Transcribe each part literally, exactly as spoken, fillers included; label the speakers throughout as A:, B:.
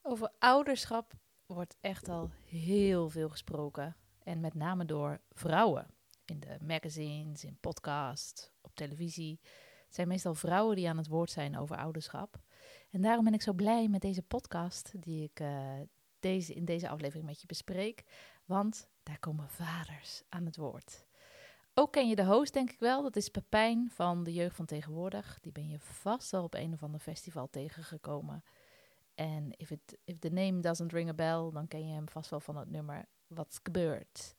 A: Over ouderschap wordt echt al heel veel gesproken. En met name door vrouwen. In de magazines, in podcasts, op televisie. Het zijn meestal vrouwen die aan het woord zijn over ouderschap. En daarom ben ik zo blij met deze podcast die ik uh, deze, in deze aflevering met je bespreek. Want daar komen vaders aan het woord. Ook ken je de host denk ik wel. Dat is Pepijn van de Jeugd van Tegenwoordig. Die ben je vast wel op een of ander festival tegengekomen. En if, it, if the name doesn't ring a bell, dan ken je hem vast wel van het nummer Wat's gebeurd.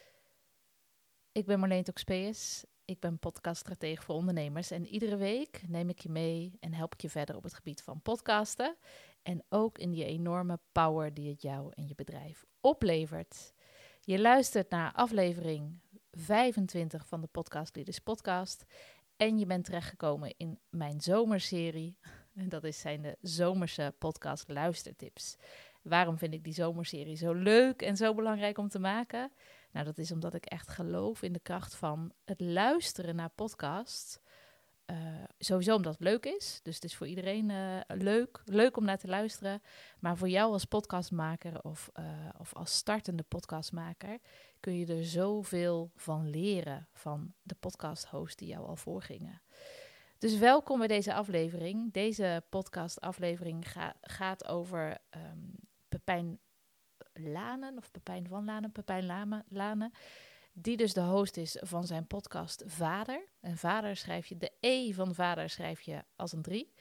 A: Ik ben Marleen Toxpeus. Ik ben podcaststratege voor ondernemers. En iedere week neem ik je mee en help ik je verder op het gebied van podcasten. En ook in die enorme power die het jou en je bedrijf oplevert. Je luistert naar aflevering vijfentwintig van de Podcast Leaders Podcast. En je bent terechtgekomen in mijn zomerserie. En dat is zijn de zomerse podcast luistertips. Waarom vind ik die zomerserie zo leuk en zo belangrijk om te maken? Nou, dat is omdat ik echt geloof in de kracht van het luisteren naar podcasts. Uh, sowieso omdat het leuk is. Dus het is voor iedereen uh, leuk, leuk om naar te luisteren. Maar voor jou als podcastmaker of, uh, of als startende podcastmaker kun je er zoveel van leren van de podcasthosts die jou al voorgingen. Dus welkom bij deze aflevering. Deze podcastaflevering ga, gaat over um, Pepijn Lanen, of Pepijn van Lanen, Pepijn Lame, Lanen, die dus de host is van zijn podcast Vader. En Vader schrijf je, de E van Vader schrijf je als een drie.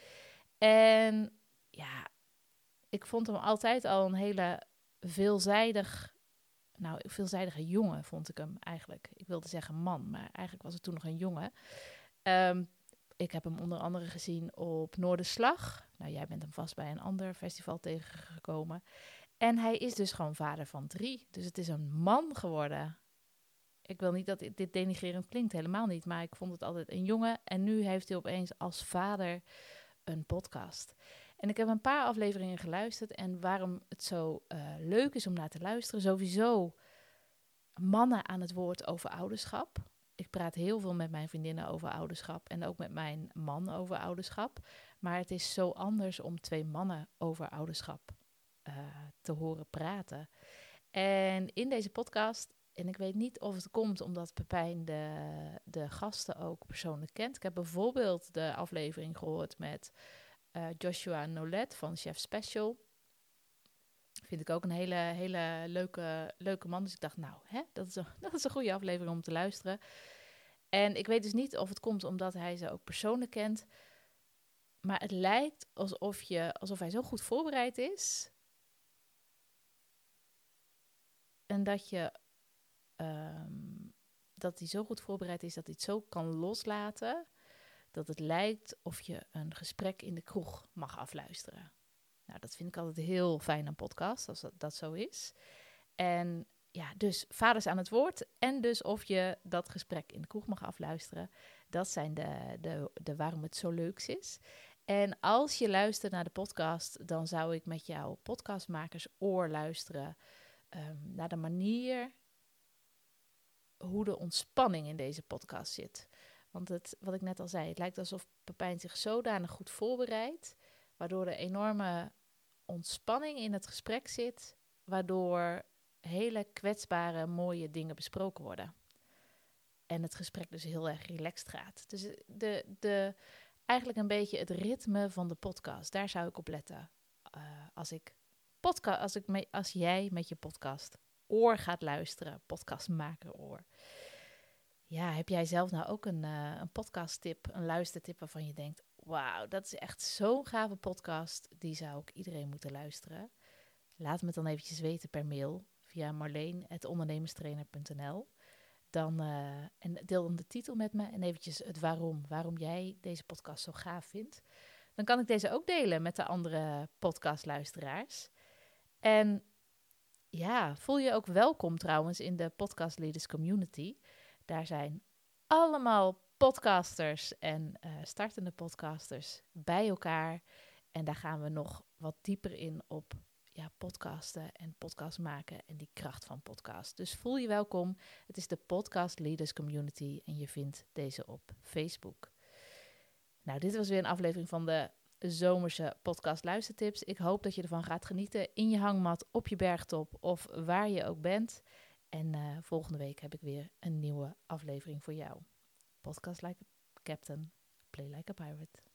A: En ja, ik vond hem altijd al een hele veelzijdig, nou, veelzijdige jongen vond ik hem eigenlijk. Ik wilde zeggen man, maar eigenlijk was het toen nog een jongen. Um, Ik heb hem onder andere gezien op Noorderslag. Nou, jij bent hem vast bij een ander festival tegengekomen. En hij is dus gewoon vader van drie. Dus het is een man geworden. Ik wil niet dat dit denigrerend klinkt, helemaal niet. Maar ik vond het altijd een jongen. En nu heeft hij opeens als vader een podcast. En ik heb een paar afleveringen geluisterd. En waarom het zo uh, leuk is om naar te luisteren. Sowieso mannen aan het woord over ouderschap. Ik praat heel veel met mijn vriendinnen over ouderschap en ook met mijn man over ouderschap. Maar het is zo anders om twee mannen over ouderschap uh, te horen praten. En in deze podcast, en ik weet niet of het komt omdat Pepijn de, de gasten ook persoonlijk kent. Ik heb bijvoorbeeld de aflevering gehoord met uh, Joshua Nolet van Chef Special. Vind ik ook een hele, hele leuke, leuke man. Dus ik dacht, nou, hè, dat is een, dat is een goede aflevering om te luisteren. En ik weet dus niet of het komt omdat hij ze ook persoonlijk kent. Maar het lijkt alsof, je, alsof hij zo goed voorbereid is. En dat, je, um, dat hij zo goed voorbereid is dat hij het zo kan loslaten. Dat het lijkt of je een gesprek in de kroeg mag afluisteren. Nou, dat vind ik altijd heel fijn aan podcast, als dat, dat zo is. En ja, dus vaders aan het woord en dus of je dat gesprek in de kroeg mag afluisteren. Dat zijn de, de, de waarom het zo leuk is. En als je luistert naar de podcast, dan zou ik met jouw podcastmakers oor luisteren um, naar de manier hoe de ontspanning in deze podcast zit. Want het, wat ik net al zei, het lijkt alsof Pepijn zich zodanig goed voorbereidt, waardoor er enorme ontspanning in het gesprek zit, waardoor hele kwetsbare, mooie dingen besproken worden. En het gesprek dus heel erg relaxed gaat. Dus de, de, eigenlijk een beetje het ritme van de podcast. Daar zou ik op letten. Uh, als, ik podca- als, ik me- als jij met je podcast oor gaat luisteren. Podcastmaker oor. Ja, heb jij zelf nou ook een, uh, een podcasttip, een luistertip waarvan je denkt, wauw, dat is echt zo'n gave podcast. Die zou ik iedereen moeten luisteren. Laat me het dan eventjes weten per mail via marleen at ondernemerstrainer punt n l. Dan, uh, en deel dan de titel met me en eventjes het waarom. Waarom jij deze podcast zo gaaf vindt. Dan kan ik deze ook delen met de andere podcastluisteraars. En ja, voel je ook welkom trouwens in de Podcast Leaders Community. Daar zijn allemaal podcasters en uh, startende podcasters bij elkaar. En daar gaan we nog wat dieper in op ja, podcasten en podcast maken en die kracht van podcast. Dus voel je welkom. Het is de Podcast Leaders Community en je vindt deze op Facebook. Nou, dit was weer een aflevering van de zomerse podcast luistertips. Ik hoop dat je ervan gaat genieten in je hangmat, op je bergtop of waar je ook bent. En uh, volgende week heb ik weer een nieuwe aflevering voor jou. Podcast like a captain, play like a pirate.